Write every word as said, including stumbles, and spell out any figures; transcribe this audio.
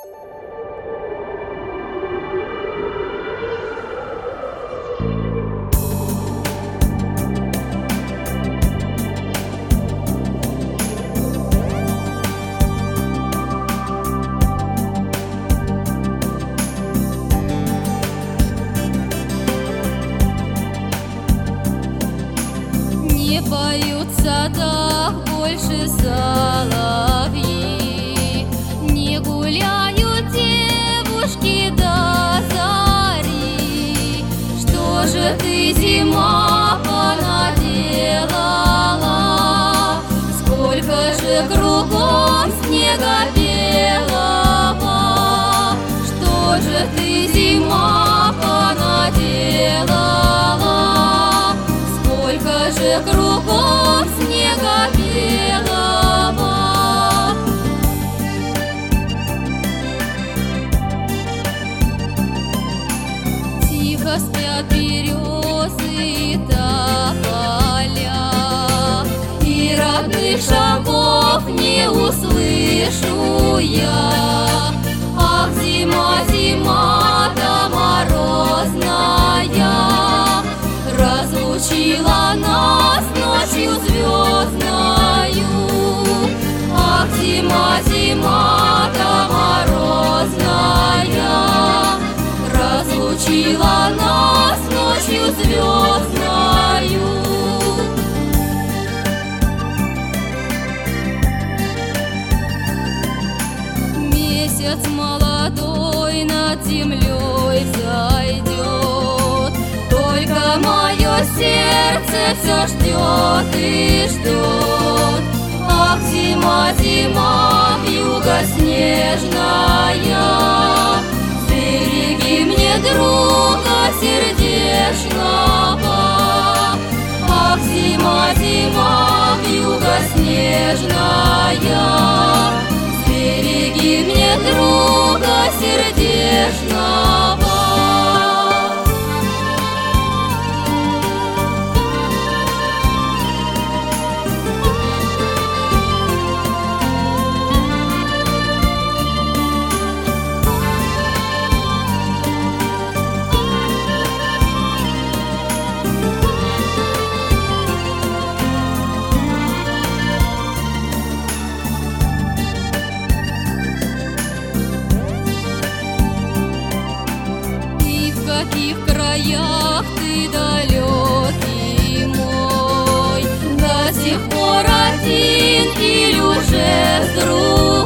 Не поют в садах больше соловьи, не гуляют девушки до зари. Что же ты, зима, понаделала? Сколько же кругом снега белого? Что же ты, зима, понаделала? Сколько же кругом снега белого? Тихо спят березы и тополя, и родных шагов не услышу я. Ах, зима, зима-то морозная, разлучила нас ночью звездною. Ах, зима, зима-то морозная, разлучила нас ночью звездною. Месяц молодой над землей взойдет, только мое сердце все ждет и ждет. Ах, зима, зима, вьюга снежная, береги мне друга сердечного. Ах, зима, зима, вьюга снежная, береги мне друга сердечного. В каких краях ты, далекий мой, до сих пор один или уже с другой?